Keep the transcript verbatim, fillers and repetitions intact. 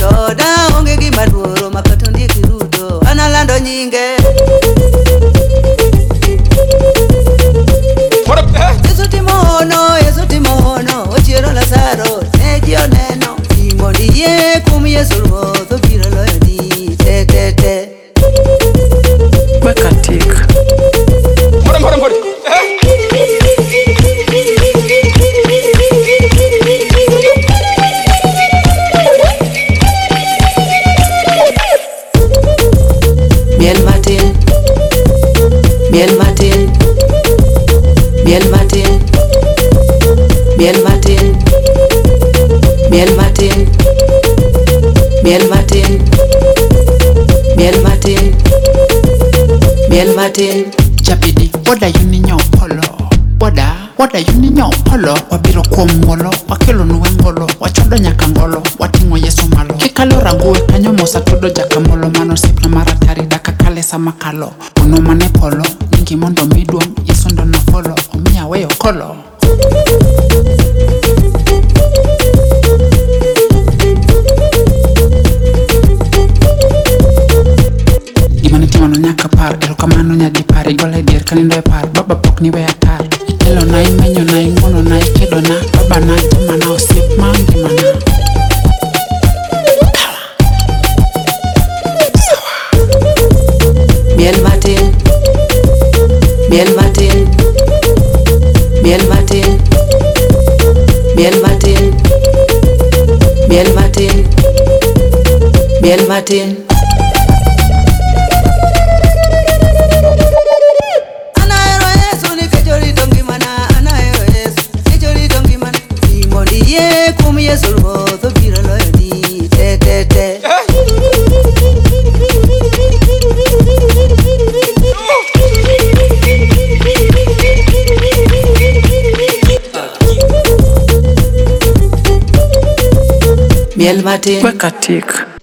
joda onge gima duoro makato ndiki ruto analando nyinge Yesu timono Yesu timono ochiero Lazaro ne ji oneno imondi ye kum Yesu ruoth obiro loyo ni te te te weka tik Mbona mbona mbona Miel matin Miel matin Miel matin Miel matin Miel matin Miel matin Miel matin Miel matin Japidi, wada yuni nyo polo Wada, wada yuni nyo polo Wabiro kwa mwolo, wakelo nuwe ngolo Wachodo nyaka ngolo, watingo Yesu malo Kikalo rague, kanyo mosa todo jaka molo Mano sipna maratari, daka kale sama kalo Uno mane polo, nyingi mondo midwong Yesu ndo na polo, omiya weyo kolo Gimane timo no nyaka par, ero kamano nyadi pari Gola dier kanindo e par, baba pok ni weya tar Elo na imenyo na ingono na ikedo na Baba na jama na osip mangi mana Miel matin Miel matin Miel matin Miel matin Miel matin Miel matin Anahero Yesu nikech orito ngimana Anahero Yesu nikech orito ngimana imondi ye kum Yesu ruoth obiro loyo ni te te te Miel matin weka tik